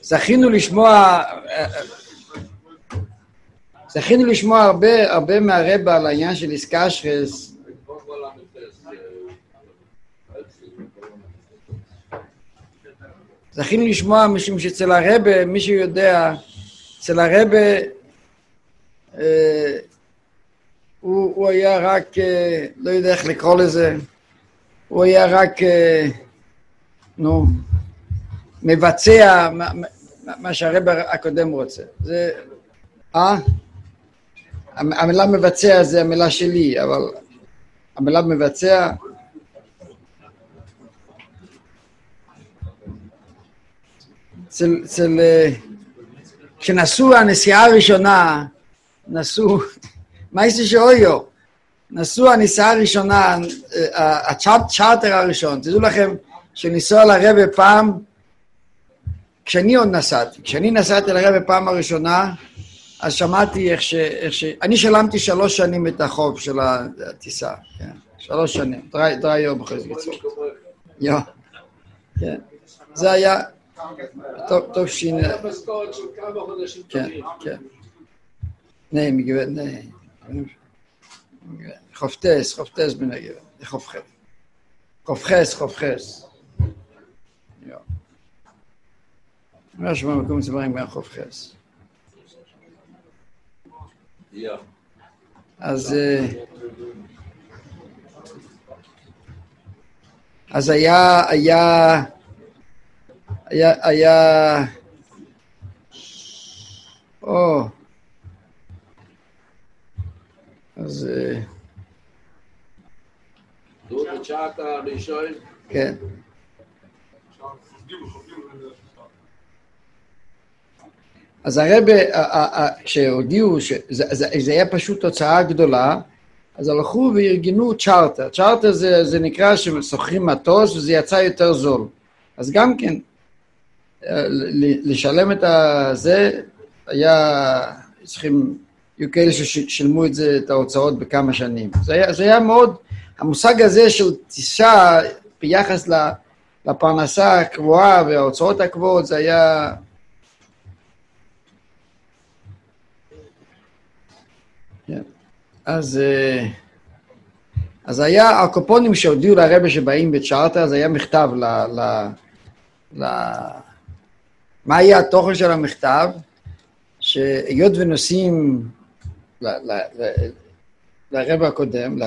זכינו לשמוע הרבה מהרבא על העניין של איסקשרס. זכינו לשמוע משום שאצל הרבא, מי שיודע, אצל הרבא, הוא היה רק, לא יודע איך לקרוא לזה, הוא היה רק, מבצע מה שהרבא הקודם רוצה. זה, המילה מבצע זה המילה שלי, אבל המילה מבצע, כשנסעו הנסיעה הראשונה, מה יש שאויו? נסעו הנסיעה הראשונה, הצ'ארטר הראשון, תדעו לכם שניסוע לרבא פעם, כשאני נסעתי לרבא פעם הראשונה, אז שמעתי אני שלמתי 3 שנים את החוב של הטיסה, 3 שנים, דרי יום אחרי זה יצאו. כן, זה היה טוב שין. כן. מגוון, חופטס מן הגוון, חופחס. מה שמה מקום צבעים גם חופחס. אז היה אז דו בצ'אטה ראשון. כן. אז הרב, כשהודיעו שזה היה פשוט תוצאה גדולה, אז הלכו וארגנו צ'ארטר. צ'ארטר זה נקרא שסוחרים מטוס וזה יצא יותר זול. אז גם כן, לשלם את זה, היו כאלה ששילמו את ההוצאות בכמה שנים. זה היה מאוד, המושג הזה של טיסה ביחס לפרנסה הקבועה וההוצאות הקבועות, זה היה... אז היה הקופונים שהודיעו לרבא שבאים בצ'ארטר, אז היה מכתב מה היה התוכן של המכתב? שהיות ונוסעים לרבא הקודם,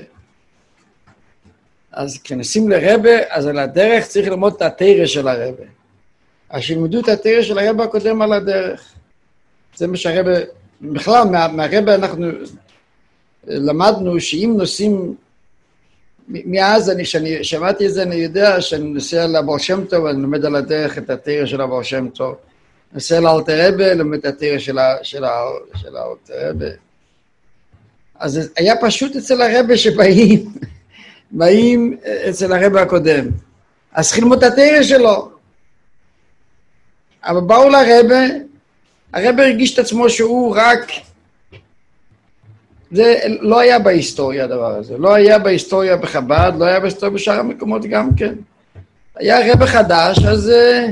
אז כשנוסעים לרבא, אז על הדרך צריך ללמוד את התורה של הרבא. אז שילמדו את התורה של הרבא הקודם על הדרך. זה מה שהרבא, בכלל מהרבא אנחנו למדנו שאם נוסעים, מאז כשאני שמעתי את זה, אני יודע שאני נוסע לבעל שם טוב, אני לומד על הדרך את התורה של הבעל שם טוב. נוסע לאלתר רבי, לומד את התורה של האלתר רבי. אז היה פשוט אצל הרבי שבאים, באים אצל הרבי הקודם. אז צריכים ללמוד את התורה שלו. אבל באו לרבי, הרבי הרגיש את עצמו שהוא רק... זה לא היה בהיסטוריה הדבר הזה, לא היה בהיסטוריה בחב"ד, לא היה בהיסטוריה בשאר המקומות גם כן. היה רבי חדש, אז...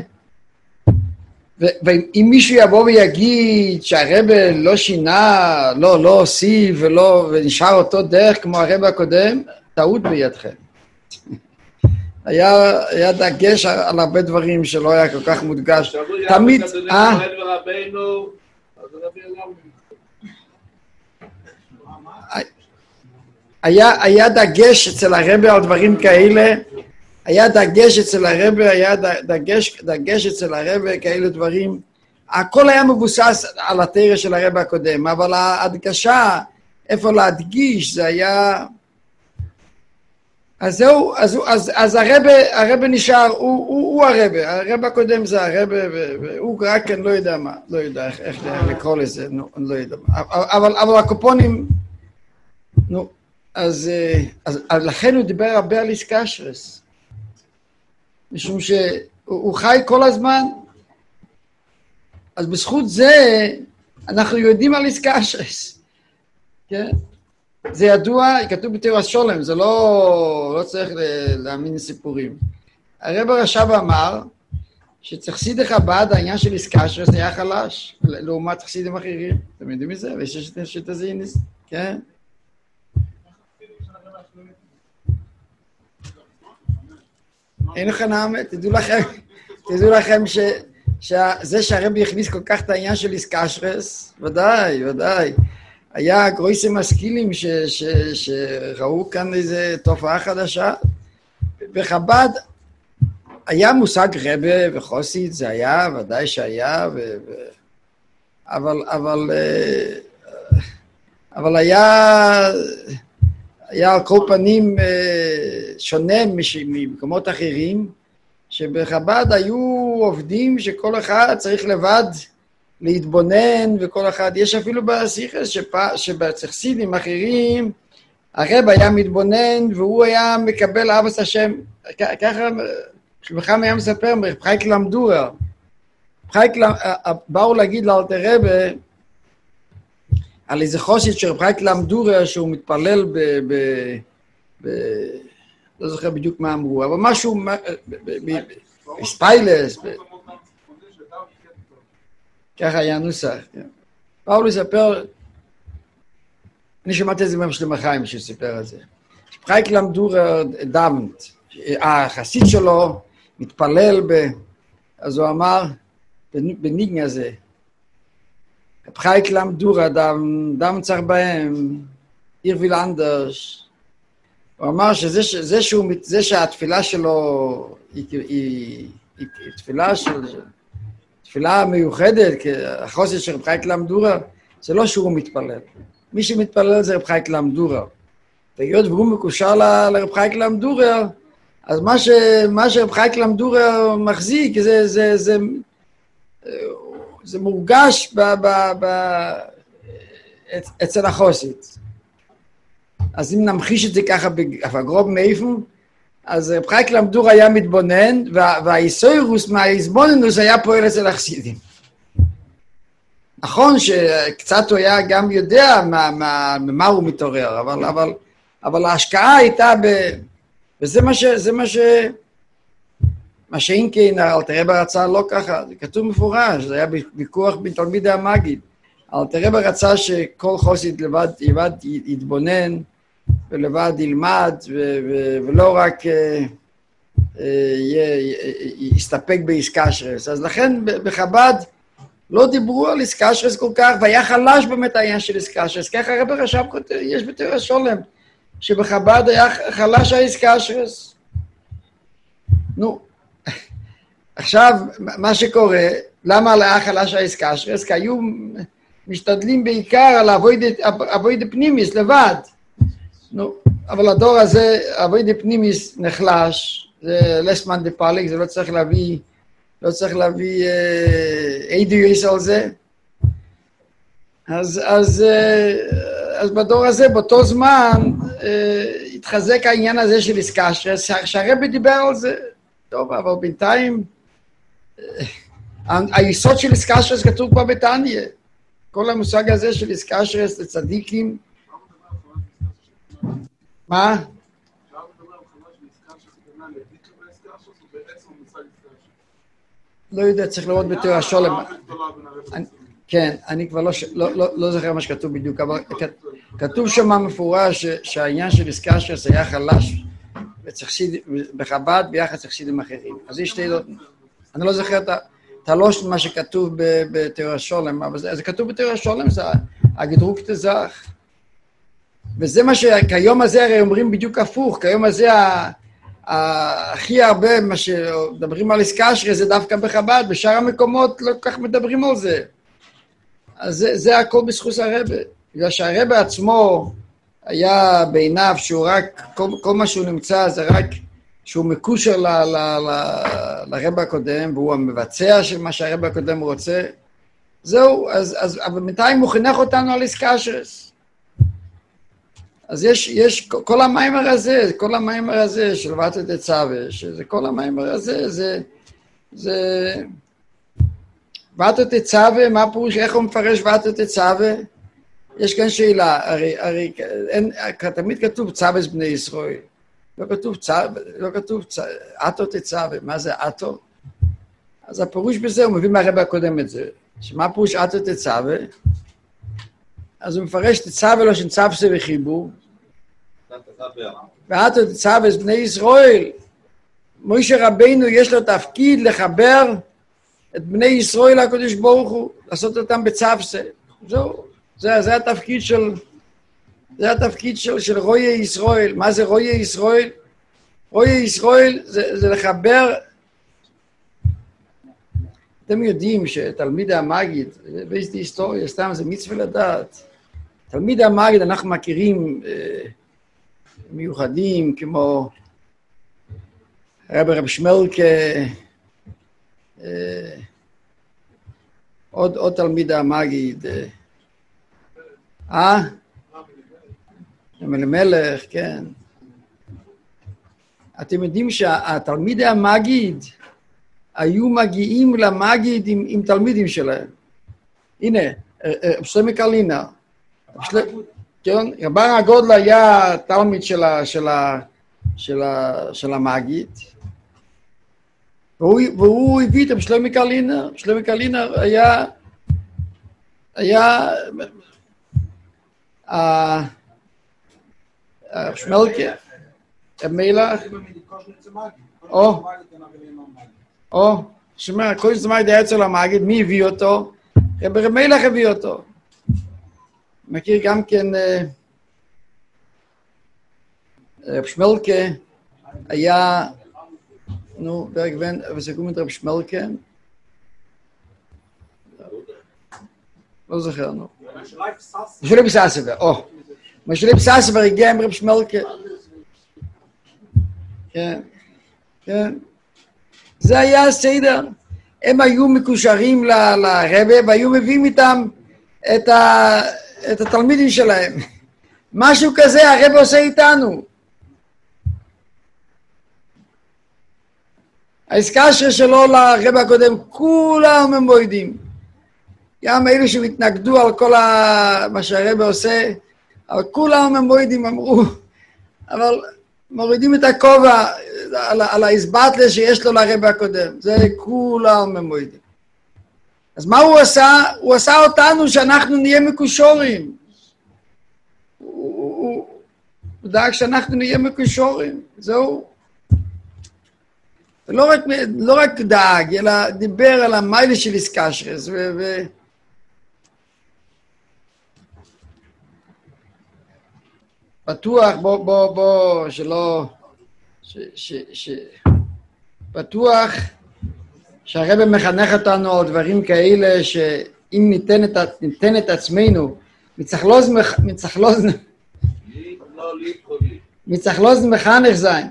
ואם מישהו יבוא ויגיד שהרבי לא שינה, לא הוסיף ונשאר אותו דרך כמו הרבי הקודם, טעות בידכם. היה דגש על הרבה דברים שלא היה כל כך מודגש. תמיד... היה דגש אצל הרבי על דברים כאלה, היה דגש אצל הרבי כאלה דברים, הכל היה מבוסס על התורה של הרבי הקודם, אבל ההדגשה, איפה להדגיש, זה היה... אז זהו, אז הרבי נשאר, הוא הרבי הקודם זה הרבי, והוא רק כן לא יודע מה, לא יודע איך לקרוא לזה, אני לא יודע מה, אבל הקופונים, אז לכן הוא דיבר הרבה על איסקשרס, משום שהוא חי כל הזמן, אז בזכות זה אנחנו יודעים על איסקשרס, כן? זה ידוע, כתוב בתורה שולם, זה לא צריך להאמין סיפורים. הרב הרש"ב אמר שחסידי חב"ד, העניין של איסקשרס היה חלש, לעומת חסידים אחרים. אתם יודעים מזה? ויש שתזינס, כן? אין לך נעמה, תדעו לכם שזה שהרבי הכניס כל כך את העניין של איסקשרס, ודאי, ודאי. היה גרויסים משכילים שראו כאן איזו תופעה חדשה. בחב"ד היה מושג רבה וחוסית, זה היה, ודאי שהיה, אבל היה על כל פנים שונה ממקומות אחרים, שבחב"ד היו עובדים שכל אחד צריך לבד להתבונן, וכל אחד, יש אפילו בסיכס שבצחסידים אחרים, הרב היה מתבונן והוא היה מקבל אהבת השם, ככה שבחם היה מספר, חייק למדורה, באו להגיד לאלתר רבי, על איזה חוסית של חייק למדורה, שהוא מתפלל לא זוכר בדיוק מה אמרו, אבל משהו, ספיילס, ככה היה נוסח. באו לספר, אני שמעתי את זה במשלם החיים שסיפר את זה. חייק למדורה דמת, החסיד שלו מתפלל אז הוא אמר, בניגן הזה, חייק למדורה דם צריך בהם, עיר וילנדרש. הוא אמר שזה שהתפילה שלו היא תפילה מיוחדת, החוסר של רב חייק למדורה, זה לא שהוא מתפלל. מי שמתפלל זה רב חייק למדורה. והיות והוא מקושר לרב חייק למדורה, אז מה שרב חייק למדורה מחזיק, זה מורגש אצל החוסית. אז אם נמחיש את זה ככה בגרוב מאיפה, אז רב חייק למדורה היה מתבונן, והאיסוירוס מהאיזבוננוס היה פועל אצל החסידים. נכון שקצת הוא היה גם יודע מה הוא מתעורר, אבל ההשקעה הייתה וזה מה שאם כן, אלתר רבי רצה לא ככה, זה כתוב מפורש, זה היה ויכוח בין תלמידי המגיד. אלתר רבי רצה שכל חסיד לבד יתבונן, ולבד ילמד, ולא רק יסתפק באיסקשרס. אז לכן בחב"ד לא דיברו על איסקשרס כל כך, והיה חלש באמת העניין של איסקשרס. ככה הרב רש"ב כותב, יש בתורה שולם, שבחב"ד היה חלש האיסקשרס. נו, עכשיו, מה שקורה, למה היה חלש האיסקשרס? כי היו משתדלים בעיקר על אבוידה פנימיס לבד. נו, אבל הדור הזה, אבוידה פנימיס נחלש, זה לסמן דה פליק, זה לא צריך להביא עדויות על זה. אז בדור הזה, באותו זמן, התחזק העניין הזה של איסקשרס, שהרבי דיבר על זה. טוב, אבל בינתיים, היסוד של איסקשרס כתוב כבר בתניא. כל המושג הזה של איסקשרס לצדיקים. מה? לא יודע, צריך לראות בתורה שולם. כן, אני כבר לא זוכר מה שכתוב בדיוק, אבל כתוב שם מפורש שהעניין של איסקשרס היה חלש בחב"ד ביחס לחסידים אחרים. אז יש שתי, אני לא זוכר את הלוש מה שכתוב בתורה שולם, אבל זה כתוב בתורה שולם, זה הגדרוקת זך. וזה מה שכיום הזה הרי אומרים בדיוק הפוך, כיום הזה הכי הרבה מה שמדברים על איסקשרס זה דווקא בחב"ד, בשאר המקומות לא כל כך מדברים על זה. אז זה הכל בזכות הרבי, בגלל שהרבי עצמו היה בעיניו שהוא רק, כל מה שהוא נמצא זה רק שהוא מקושר לרבי הקודם, והוא המבצע של מה שהרבי הקודם רוצה. זהו, אבל בינתיים הוא חינך אותנו על איסקשרס. אז יש כל המיימר הזה של ואתו תצווה, שזה כל המיימר הזה, זה ואתו תצווה, מה פירוש, איך הוא מפרש ואתו תצווה? יש כאן שאלה, הרי תמיד כתוב צווה בני ישראל, לא כתוב אתו תצווה, מה זה אתו? אז הפירוש בזה, הוא מביא מהרבא הקודם את זה, שמה הפירוש עתו תצווה? אז הוא מפרש תצווה לא שנצבסה וחיבור, ועתו תצווה את בני ישראל, מוישה רבינו יש לו תפקיד לחבר את בני ישראל לקדוש ברוך הוא, לעשות אותם בצבסה. זהו, זה התפקיד של רואי ישראל. מה זה רואי ישראל? רואי ישראל זה לחבר. אתם יודעים שתלמיד המגיד, ויש לי היסטוריה, סתם זה מצווה לדעת. תלמיד המגיד אנחנו מכירים מיוחדים כמו רב שמלקה, עוד תלמיד המגיד, מלך, כן. אתם יודעים שהתלמיד המגיד היו מגיעים למגיד עם תלמידים שלהם. הנה, שלמה קרלינר. כן, רבן הגודל היה תלמיד של המגיד, והוא הביא את שלמה קרלינר. שלמה קרלינר היה שמלקה, המלך, שמע, כל זמן היה אצל המגיד, מי הביא אותו? רב מלך הביא אותו. מכיר גם כן, רב שמלקה היה, נו, ברגוון, וסגום את רב שמלקה, לא זוכר, נו. משולב בססבר, משולב בססבר הגיע עם רב שמלקה. כן, כן. זה היה הסדר. הם היו מקושרים לרבא, והיו מביאים איתם את התלמידים שלהם. משהו כזה הרבא עושה איתנו. ההזכרה שלו לרבא הקודם, כולם הם מועידים. גם אלו שמתנגדו על כל מה שהרבא עושה, אבל כולם הם מועידים, אמרו, אבל מורידים את הכובע על ההסבטלה שיש לו לרבא הקודם. זה כולם הם מועידים. אז מה הוא עשה? הוא עשה אותנו שאנחנו נהיה מקושורים. הוא דאג שאנחנו נהיה מקושורים. זהו. לא רק דאג, אלא דיבר על המיילה של איסקשרס. בטוח, בוא, שלא... בטוח שהרבא מחנך אותנו על דברים כאלה שאם ניתן את עצמנו מצחלוזן מחנך זין.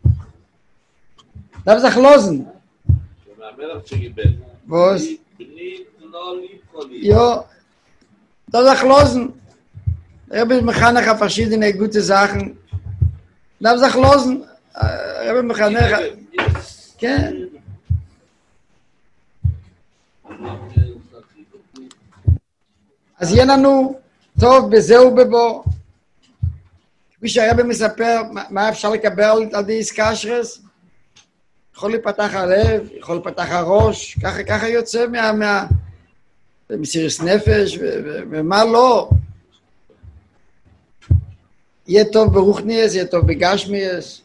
דף זחלוזן. מהמלך שגיבל. בוס. בני לא ליפולי. יו. דף זחלוזן. רבא מחנך הפרשידין גוטה זכן. דף זחלוזן. רבא מחנך. כן. אז יהיה לנו טוב בזה ובבוא. כפי שהרבא מספר, מה אפשר לקבל על די איסקשרס? יכול להיפתח הלב, יכול להיפתח הראש, ככה יוצא מסירות נפש, ומה לא. יהיה טוב ברוחניאס, יהיה טוב בגשמיאס.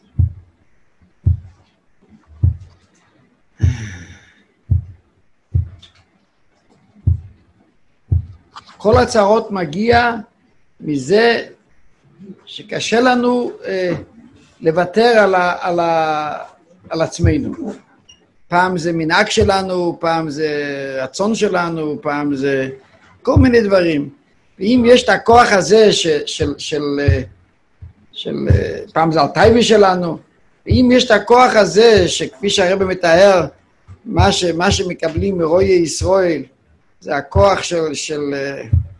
כל הצרות מגיע מזה שקשה לנו לוותר על עצמנו. פעם זה מנהג שלנו, פעם זה רצון שלנו, פעם זה כל מיני דברים. ואם יש את הכוח הזה של פעם זה הטייבי שלנו, ואם יש את הכוח הזה שכפי שהרבא מתאר, מה שמקבלים מרואי ישראל, זה הכוח של